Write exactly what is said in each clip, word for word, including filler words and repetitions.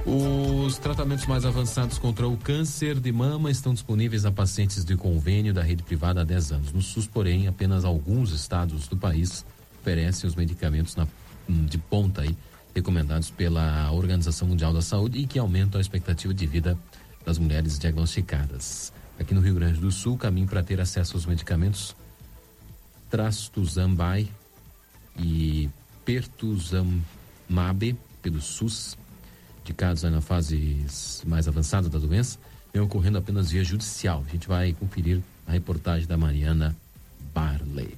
Os tratamentos mais avançados contra o câncer de mama estão disponíveis a pacientes de convênio da rede privada há dez anos. No SUS, porém, apenas alguns estados do país oferecem os medicamentos na, de ponta aí, recomendados pela Organização Mundial da Saúde e que aumentam a expectativa de vida das mulheres diagnosticadas. Aqui no Rio Grande do Sul, o caminho para ter acesso aos medicamentos Trastuzumab e Pertuzumab pelo SUS, indicados na fase mais avançada da doença, vem ocorrendo apenas via judicial. A gente vai conferir a reportagem da Mariana Barley.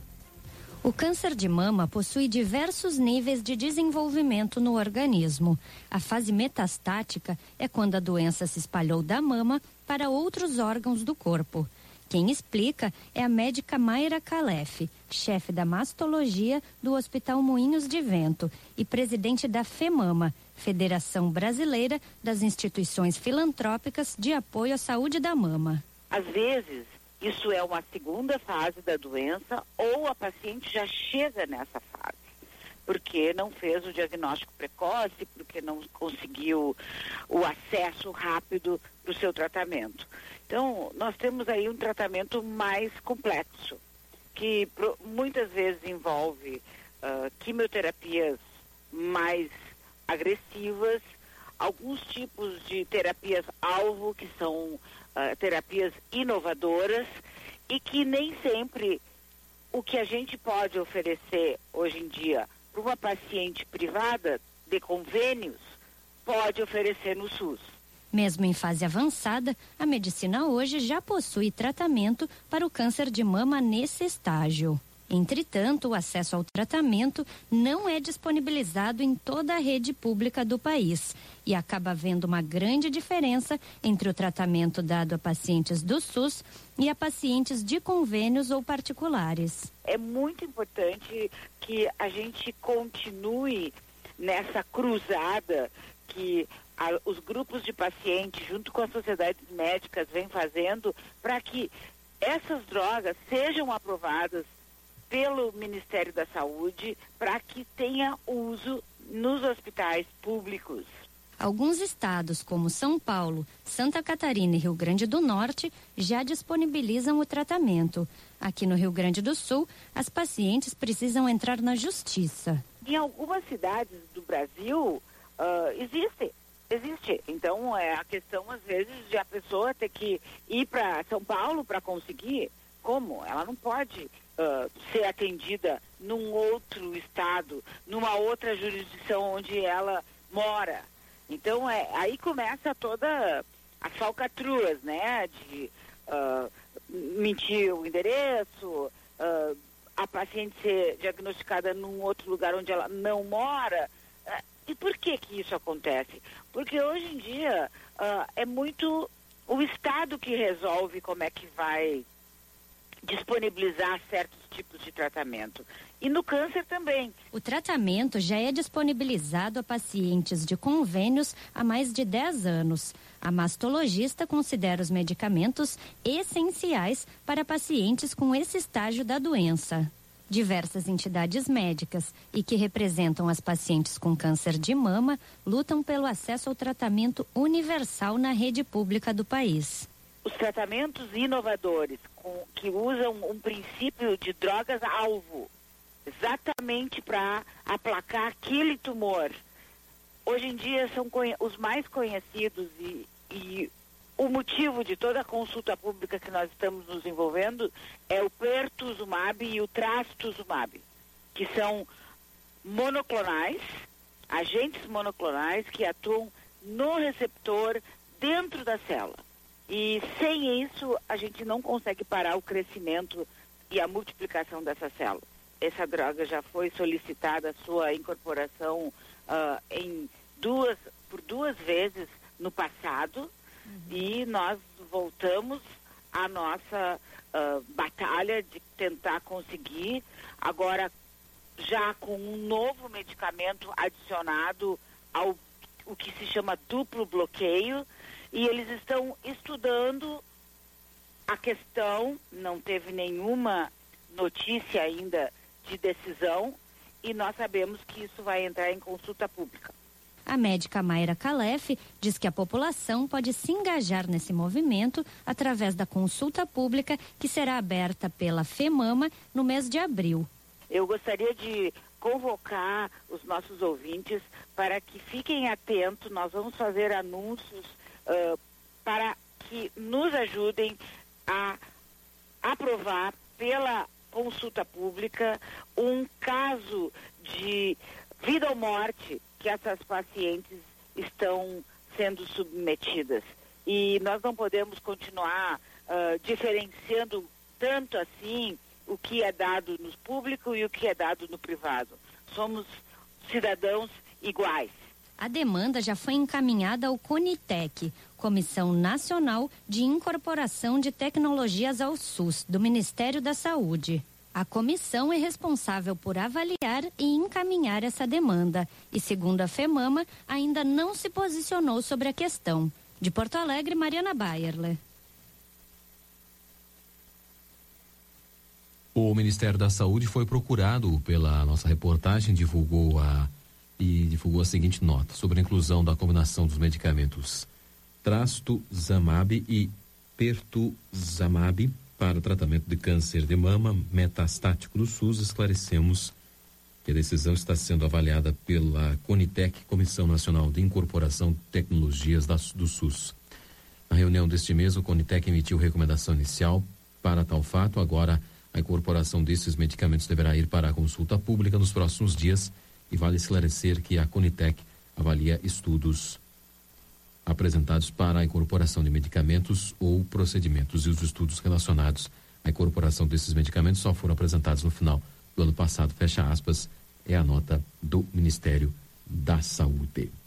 O câncer de mama possui diversos níveis de desenvolvimento no organismo. A fase metastática é quando a doença se espalhou da mama para outros órgãos do corpo. Quem explica é a médica Mayra Calef, chefe da mastologia do Hospital Moinhos de Vento e presidente da FEMAMA, Federação Brasileira das Instituições Filantrópicas de Apoio à Saúde da Mama. Às vezes, isso é uma segunda fase da doença ou a paciente já chega nessa fase, porque não fez o diagnóstico precoce, porque não conseguiu o acesso rápido para o seu tratamento. Então, nós temos aí um tratamento mais complexo, que pro, muitas vezes envolve uh, quimioterapias mais agressivas, alguns tipos de terapias-alvo, que são uh, terapias inovadoras, e que nem sempre o que a gente pode oferecer hoje em dia para uma paciente privada de convênios pode oferecer no SUS. Mesmo em fase avançada, a medicina hoje já possui tratamento para o câncer de mama nesse estágio. Entretanto, o acesso ao tratamento não é disponibilizado em toda a rede pública do país e acaba havendo uma grande diferença entre o tratamento dado a pacientes do SUS e a pacientes de convênios ou particulares. É muito importante que a gente continue nessa cruzada que a, os grupos de pacientes, junto com as sociedades médicas, vêm fazendo para que essas drogas sejam aprovadas pelo Ministério da Saúde para que tenha uso nos hospitais públicos. Alguns estados, como São Paulo, Santa Catarina e Rio Grande do Norte, já disponibilizam o tratamento. Aqui no Rio Grande do Sul, as pacientes precisam entrar na justiça. Em algumas cidades do Brasil, uh, existe, existe. Então, é a questão, às vezes, de a pessoa ter que ir para São Paulo para conseguir. Como? Ela não pode uh, ser atendida num outro estado, numa outra jurisdição onde ela mora. Então, é, aí começa toda as falcatruas, né? De uh, mentir o endereço, uh, a paciente ser diagnosticada num outro lugar onde ela não mora. Uh, e por que que isso acontece? Porque hoje em dia uh, é muito o Estado que resolve como é que vai disponibilizar certos tipos de tratamento. E no câncer também. O tratamento já é disponibilizado a pacientes de convênios há mais de dez anos. A mastologista considera os medicamentos essenciais para pacientes com esse estágio da doença. Diversas entidades médicas e que representam as pacientes com câncer de mama lutam pelo acesso ao tratamento universal na rede pública do país. Os tratamentos inovadores com, que usam um princípio de drogas-alvo, exatamente para aplacar aquele tumor. Hoje em dia são os mais conhecidos e, e o motivo de toda a consulta pública que nós estamos nos envolvendo é o Pertuzumab e o Trastuzumab, que são monoclonais, agentes monoclonais que atuam no receptor dentro da célula. E sem isso, a gente não consegue parar o crescimento e a multiplicação dessa célula. Essa droga já foi solicitada a sua incorporação uh, em duas, por duas vezes no passado, uhum. E nós voltamos à nossa uh, batalha de tentar conseguir, agora já com um novo medicamento adicionado ao o que se chama duplo bloqueio, e eles estão estudando a questão, não teve nenhuma notícia ainda de decisão, e nós sabemos que isso vai entrar em consulta pública. A médica Mayra Calef diz que a população pode se engajar nesse movimento através da consulta pública que será aberta pela FEMAMA no mês de abril. Eu gostaria de convocar os nossos ouvintes para que fiquem atentos. Nós vamos fazer anúncios uh, para que nos ajudem a aprovar pela consulta pública um caso de vida ou morte que essas pacientes estão sendo submetidas. E nós não podemos continuar uh, diferenciando tanto assim o que é dado no público e o que é dado no privado. Somos cidadãos iguais. A demanda já foi encaminhada ao CONITEC, Comissão Nacional de Incorporação de Tecnologias ao SUS, do Ministério da Saúde. A comissão é responsável por avaliar e encaminhar essa demanda e, segundo a FEMAMA, ainda não se posicionou sobre a questão. De Porto Alegre, Mariana Bayerle. O Ministério da Saúde foi procurado pela nossa reportagem, divulgou a e divulgou a seguinte nota sobre a inclusão da combinação dos medicamentos trastuzumab e pertuzumab para o tratamento de câncer de mama metastático do SUS. Esclarecemos que a decisão está sendo avaliada pela CONITEC, Comissão Nacional de Incorporação de Tecnologias da, do SUS. Na reunião deste mês, o CONITEC emitiu recomendação inicial para tal fato. Agora, a incorporação desses medicamentos deverá ir para a consulta pública nos próximos dias. E vale esclarecer que a CONITEC avalia estudos apresentados para a incorporação de medicamentos ou procedimentos, e os estudos relacionados à incorporação desses medicamentos só foram apresentados no final do ano passado. Fecha aspas, é a nota do Ministério da Saúde.